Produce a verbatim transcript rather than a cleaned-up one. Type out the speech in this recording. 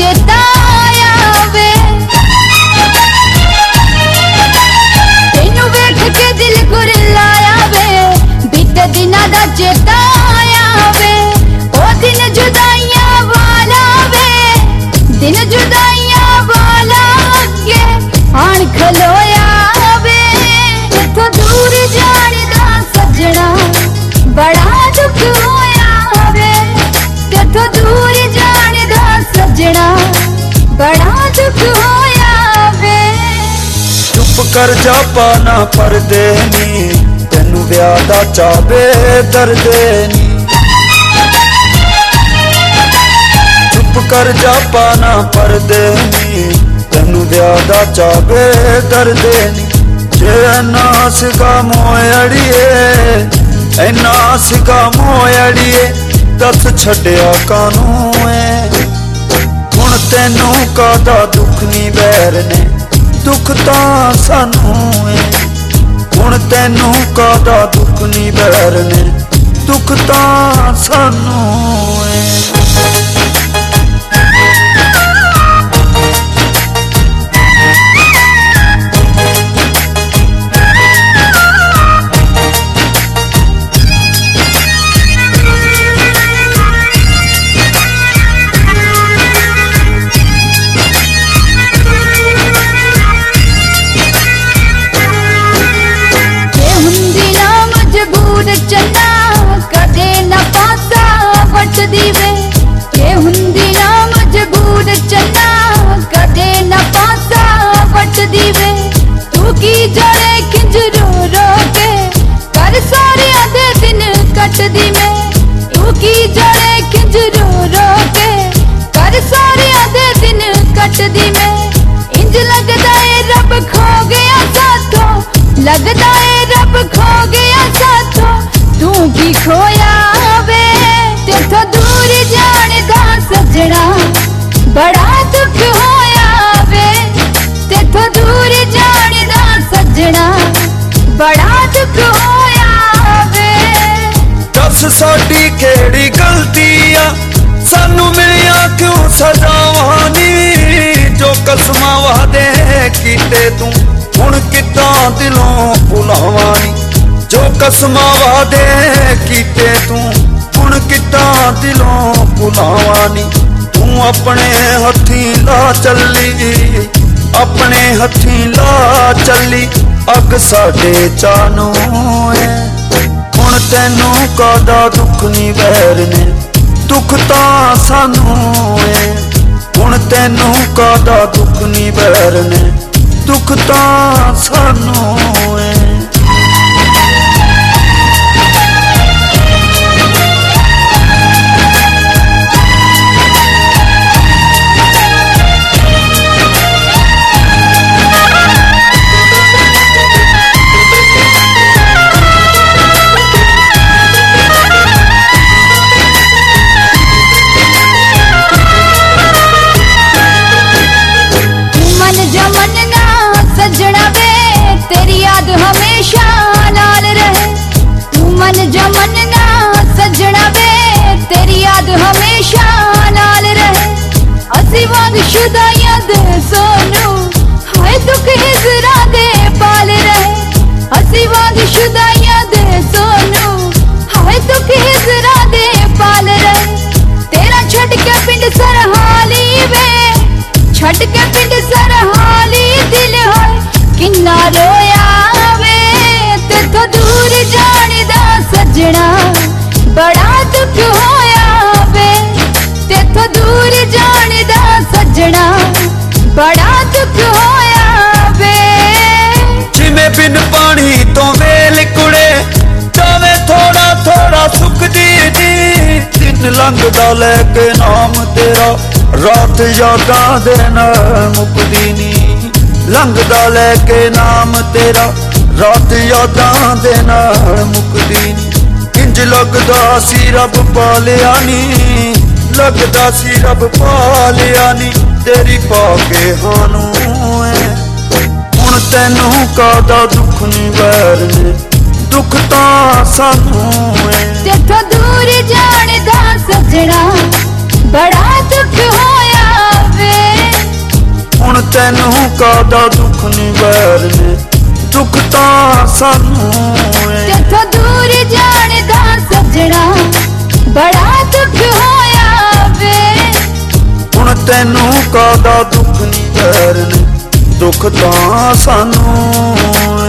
चेता आया वे, तेनू वेख के दिल गुरलाया वे, बीते दिना दा चेता आया वे, ओ दिन जुदाइयां वाला वे, दिन जुदाइयां वाला अगे आन खलोया वे, इथों दूर जाने दा सजना बड़ा दुख होया वे, तेथों दूर जाने दा सजना बड़ा दुख होया वे। चुप कर जा पाना परदे नी, तेनू ब्याह दा चावे दर्दे नी। चुप कर जा पाना परदे नी, तेनू ब्याह दा चावे दर्दे नी। जे ना सिगा मोयड़िए, इना सिगा मोयड़िए, दस छड्या कानू है। हुण तेनू कादा दुख नी बैर ने, दुख तां सानू है। हुण तेनू कादा दुख नी बैर ने, दुख तां सानू है। चन्ना कदे न पासा वटदी वे, ये हुंदी ना मजबूर चन्ना कदे न पासा वटदी वे। तू की जड़े खिंज रो रो के कर सारे आधे दिन कटदी में, तू की जड़े खिंज रो रो के कर सारे आधे दिन कटदी में। इंज लगदा है रब खो गया साथों, लगदा है रब खो गया साथों, तू की खोया वे, तेथों दूर जाने दा सजना बड़ा दुख होया वे, तेथों दूर जाने दा सजना बड़ा दुख होया वे। दस साडी केड़ी गलती आ, सानू मिलिया क्यों सजावां नी। जो कसमां वादे कीते तू हुण किदां दिलों भुलावां नी। जो कसमां वादे कीते तू हुण किदां दिलों भुलावां नी। तू अपने हथीं ला चली, अपने हथीं ला चली, अग साडे चानू है। हुण तैनू कादा दुख नी वैर ने, दुख तां सानू है। हुण तैनू कादा दुख नी वैर ने, दुख तां सानू है। सजना वे तेरी याद हमेशा नाल रहे, तू मन जमन ना सजना वे तेरी याद हमेशा नाल रहे। असी वांग शुदाइयां दे सोनू हाय दुख हिजरा दे पाल रहे, असी वांग शुदाइयां दे सोनू हाय दुख हिजरा दे पाल रहे। तेरा छड़ के पिंड सरहाली वे, छड़ के पिंड सरहाली दिल होए किन्ना रोया वे, तेथों दूर जाने दा सजना बड़ा दुख होया वे, तेथों दूर जाने दा सजना बड़ा दुख होया वे। जिमें बिन पानी तो वेल कुड़े जावे थोड़ा थोड़ा सुख दी दी। दिन लंघदा लेके नाम तेरा, रात यादां दे नाल मुकदी नी। लंघदा लेके नाम तेरा, रात यादां दे नाल मुकदी नी। इंज लगदा सी रब पालिया नी, लगदा सी रब पालिया नी। तेरी पाके हानू है, हुण तैनू कादा दुख नी वैर ने, दुख तां सानू है। तेथों दूर जाने दा सजना बड़ा दुख होया वे। ਕਾਦਾ ਦੁੱਖ ਨੀ ਵੈਰ ਨੇ, ਦੁੱਖ ਤਾਂ ਸਾਨੂੰ ਏ। ਤੇਥੋਂ ਦੂਰ ਜਾਣ ਦਾ ਸੱਜਣਾ ਬੜਾ ਦੁੱਖ ਹੋਇਆ ਵੇ। ਹੁਣ ਤੈਨੂੰ ਕਾਦਾ ਦੁੱਖ ਨੀ ਵੈਰ ਨੇ, ਦੁੱਖ ਤਾਂ ਸਾਨੂੰ